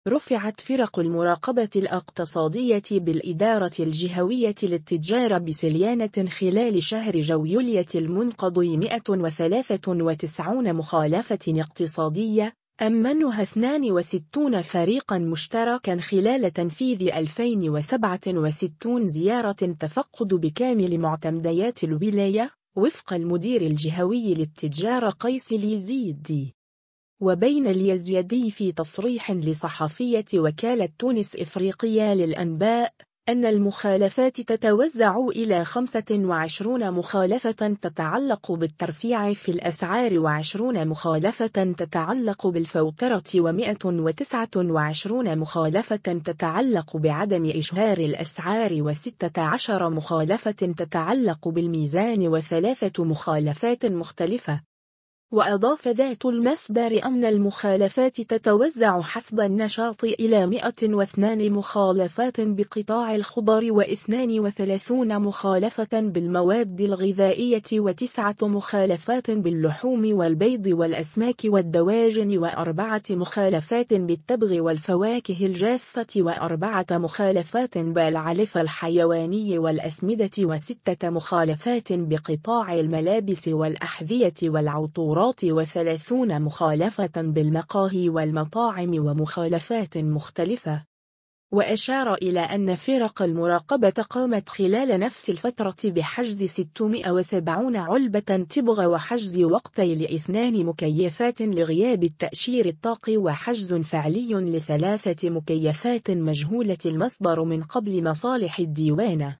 رفعت فرق المراقبة الاقتصادية بالإدارة الجهوية للتجارة بسليانة خلال شهر جويلية المنقضي 193 مخالفة اقتصادية، أمنها 62 فريقا مشتركا خلال تنفيذ 2067 زيارة تفقد بكامل معتمديات الولاية، وفق المدير الجهوي للتجارة قيس اليزيدي. وبين اليزيدي في تصريح لصحفية وكالة تونس إفريقية للأنباء أن المخالفات تتوزع إلى 25 مخالفة تتعلق بالترفيع في الأسعار، و20 مخالفة تتعلق بالفوترة، و129 مخالفة تتعلق بعدم إشهار الأسعار، و16 مخالفة تتعلق بالميزان، و3 مخالفات مختلفة. وأضاف ذات المصدر أن المخالفات تتوزع حسب النشاط إلى 102 مخالفات بقطاع الخضر، و32 مخالفة بالمواد الغذائية، و9 مخالفات باللحوم والبيض والأسماك والدواجن، و4 مخالفات بالتبغ والفواكه الجافة، و4 مخالفات بالعلف الحيواني والأسمدة، و6 مخالفات بقطاع الملابس والأحذية والعطورات، و30 مخالفة بالمقاهي والمطاعم ومخالفات مختلفة. وأشار إلى أن فرق المراقبة قامت خلال نفس الفترة بحجز 670 علبة تبغ، وحجز وقتي ل2 مكيفات لغياب التأشير الطاقي، وحجز فعلي ل3 مكيفات مجهولة المصدر من قبل مصالح الديوان.